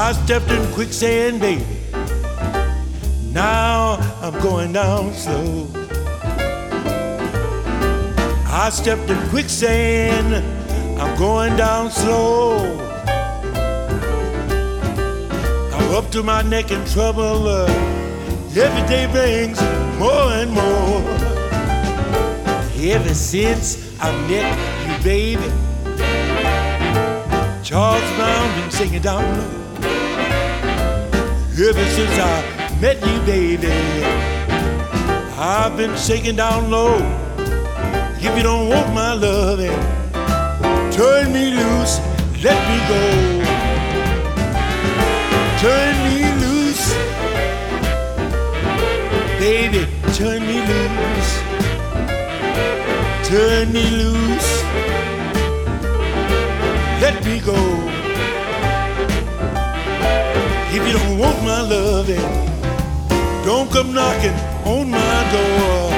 I stepped in quicksand, baby. Now I'm going down slow. I stepped in quicksand, I'm going down slow. I'm up to my neck in trouble. Every day brings more and more. Ever since I met you, baby, Charles Brown been singing down low. Ever since I met you, baby, I've been shaking down low. If you don't want my loving, turn me loose, let me go. Turn me loose, baby, turn me loose. Turn me loose, let me go. If you don't want my loving, don't come knocking on my door.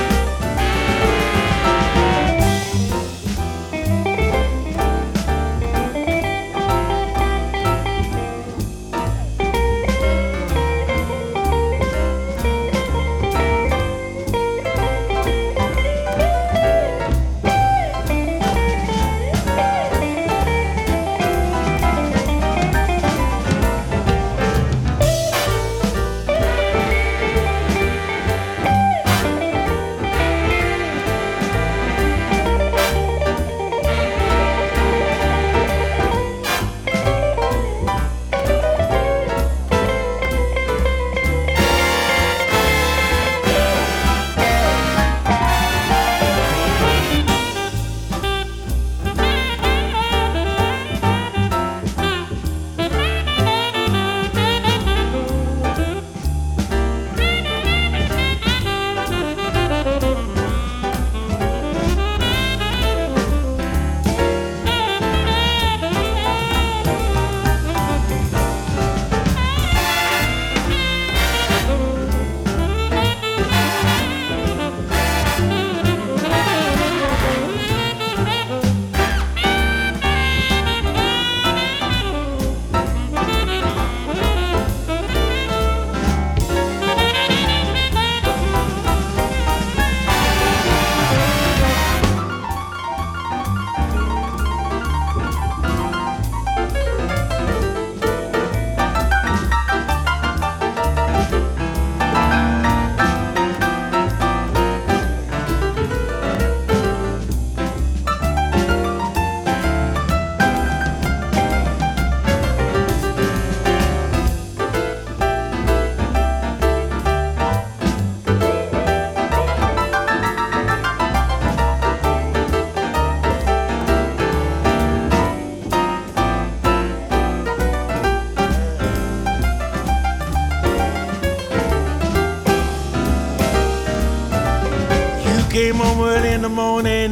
Came home early in the morning,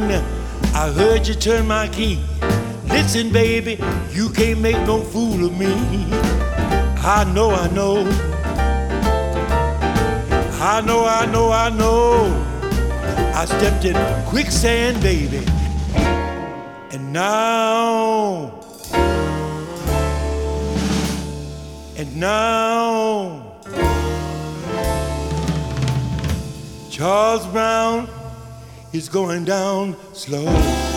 I heard you turn my key. Listen, baby, you can't make no fool of me. I know, I know. I know, I know, I know. I stepped in quicksand, baby. And now Charles Brown is going down slow.